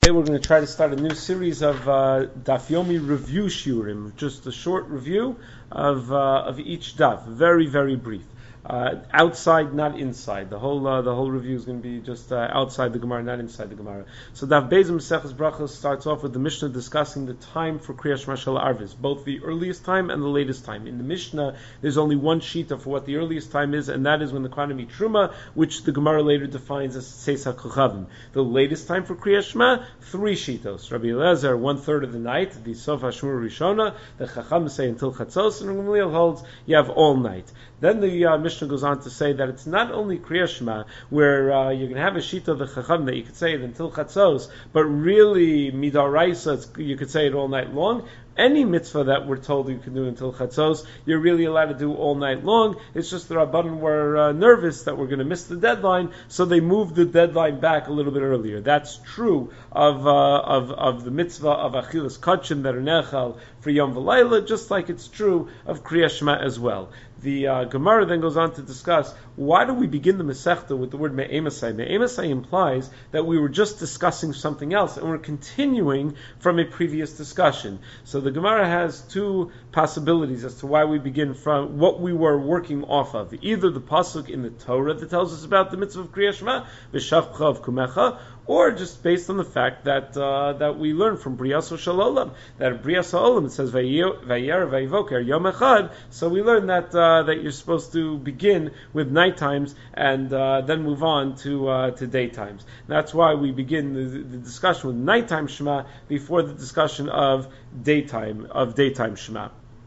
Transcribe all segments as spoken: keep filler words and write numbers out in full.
Today we're going to try to start a new series of uh, Daf Yomi review shiurim, just a short review of uh, of each daf, very very brief. Uh, outside, not inside. The whole uh, the whole review is going to be just uh, outside the Gemara, not inside the Gemara. So Daf Beis Maseches Brachos starts off with the Mishnah discussing the time for Kriyas Shema Shel Arvis, both the earliest time and the latest time. In the Mishnah, there's only one shita for what the earliest time is, and that is when the Kohanim eat Truma, which the Gemara later defines as Tzeis HaKochavim. The latest time for Kriyas Shema, three shitos. Rabbi Eliezer, one third of the night, the Sof HaShmur Rishona, the Chacham say until Chatzos, and Gamliel holds you have all night. Then the uh, Mishnah goes on to say that it's not only Kriyas Shema, where uh, you can have a shita of the Chacham that you could say it until Chatzos, but really Midaraisa, you could say it all night long. Any mitzvah that we're told you can do until Chatzos, you're really allowed to do all night long. It's just the Rabbanan were uh, nervous that we're going to miss the deadline, so they moved the deadline back a little bit earlier. That's true of uh, of of the mitzvah of Achilas Kachim that are nechal for Yom V'Layla, just like it's true of Kriyas Shema as well. The uh, Gemara then goes on to discuss why do we begin the Masechta with the word Me'emasai. Me'emasai implies that we were just discussing something else and we're continuing from a previous discussion. So the Gemara has two possibilities as to why we begin from what we were working off of. Either the pasuk in the Torah that tells us about the mitzvah of Kriyas Shema, V'shavcha of Kumecha, or just based on the fact that uh, that we learn from Brias Shalom, that Brias Olam it says Vayer Vayivoker Yom Echad. So we learn that uh, that you're supposed to begin with night times and uh, then move on to uh, to daytimes. That's why we begin the, the discussion with nighttime Shema before the discussion of daytime of daytime Shema.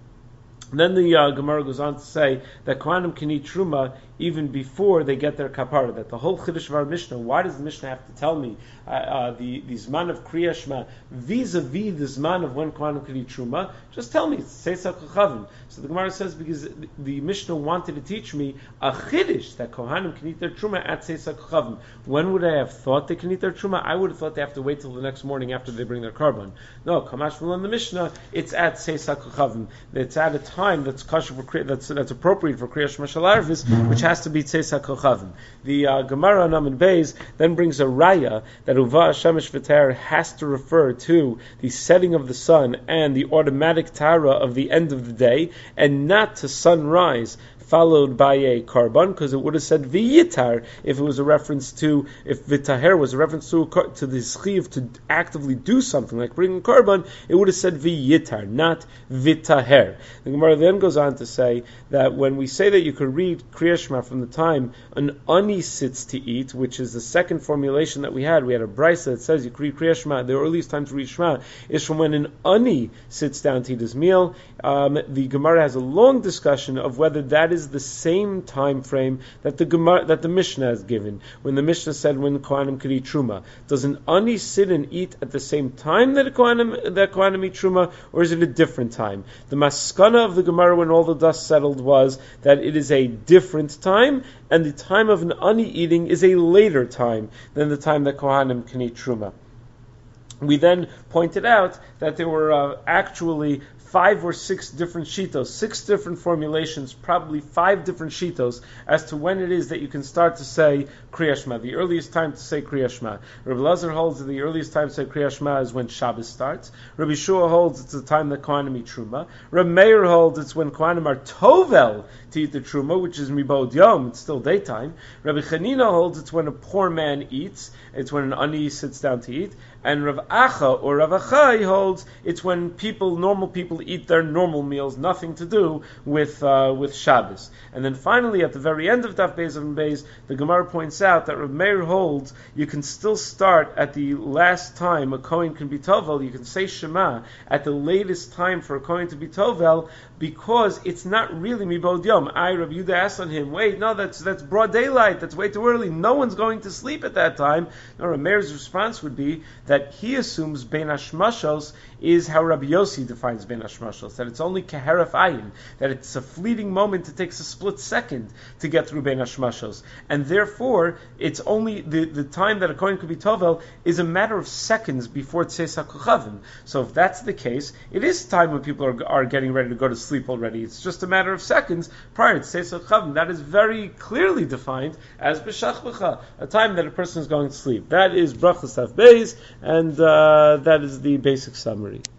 Then the uh, Gemara goes on to say that Kohanim can eat Truma even before they get their kapara. That the whole Chiddush of our Mishnah, why does the Mishnah have to tell me uh, uh, the, the Zman of Kriyas Shema vis-a-vis the Zman of when Kohanim can eat Truma? Just tell me, it's Tzeis HaKochavim. So the Gemara says, because the, the Mishnah wanted to teach me a Chiddush that Kohanim can eat their Truma at Tzeis HaKochavim. When would I have thought they can eat their Truma? I would have thought they have to wait till the next morning after they bring their carbon. No, Kamash V'Lan the Mishnah, it's at Tzeis HaKochavim. It's at a time that's kosher for that's that's appropriate for Kriyas Shema Shel Arvis, which has to be Tzeis HaKochavim. The uh, Gemara Naman Beis then brings a raya that Uva Shemesh V'Ter has to refer to the setting of the sun and the automatic tara of the end of the day, and not to sunrise followed by a carbon, because it would have said viyitar if it was a reference to, if vitaher was a reference to to the schiv to actively do something like bringing carbon, it would have said viyitar, not vitaher. The Gemara then goes on to say that when we say that you could read Kriyas Shema from the time an ani sits to eat, which is the second formulation that we had, we had a brisa that says you could read Kriyas Shema, the earliest time to read Shema is from when an ani sits down to eat his meal. Um, the Gemara has a long discussion of whether that is the same time frame that the Gemara, that the Mishnah has given. When the Mishnah said when the Kohanim could eat Truma, does an ani sit and eat at the same time that a Kohanim, that Kohanim eat Truma, or is it a different time? The maskana of the Gemara when all the dust settled was that it is a different time, and the time of an ani eating is a later time than the time that Kohanim can eat Truma. We then pointed out that there were uh, actually five or six different shitos, six different formulations, probably five different shitos as to when it is that you can start to say Kriyas Shema. The earliest time to say Kriyas Shema. Rabbi Lazar holds that the earliest time to say Kriyas Shema is when Shabbos starts. Rabbi Shua holds it's the time that Kohanim eat Truma. Rabbi Meir holds it's when Kohanim are tovel to eat the Truma, which is Mibod Yom, it's still daytime. Rabbi Chanina holds it's when a poor man eats, it's when an ani sits down to eat. And Rav Acha or Rav Achai holds it's when people, normal people, eat their normal meals, nothing to do with uh, with Shabbos. And then finally, at the very end of Daf Beis and Beis, the Gemara points out that Rav Meir holds you can still start at the last time a Kohen can be Tovel. You can say Shema at the latest time for a Kohen to be Tovel, because it's not really Mibod Yom. I, Rav Yehuda, asked on him, wait, no, that's that's broad daylight, that's way too early, no one's going to sleep at that time. No, Rav Meir's response would be that he assumes Bein Hashmashos is how Rabbi Yossi defines Bein Hashmashos, that it's only Keheref Ayin, that it's a fleeting moment, it takes a split second to get through Bein Hashmashos. And therefore, it's only the, the time that a Kohen could be Tovel is a matter of seconds before Tzeis HaKochavim. So if that's the case, it is time when people are, are getting ready to go to sleep already. It's just a matter of seconds prior to Tzeis HaKochavim. That is very clearly defined as B'Shach B'cha, a time that a person is going to sleep. That is Brachos Daf Beis, and uh, that is the basic summary.